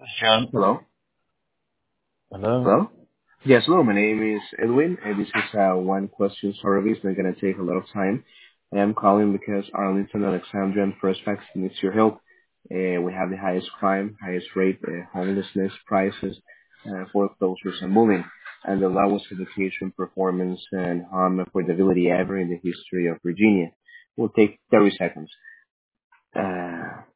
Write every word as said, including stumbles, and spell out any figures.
John. Hello? Hello. Hello? Yes, hello. My name is Edwin, and this is a one question service that's going to take a lot of time. I am calling because Arlington, Alexandria, and First Facts needs your help. Uh, we have the highest crime, highest rate, uh, homelessness, prices, uh, foreclosures, and moving, and the lowest education performance and home affordability ever in the history of Virginia. Will take thirty seconds. Uh,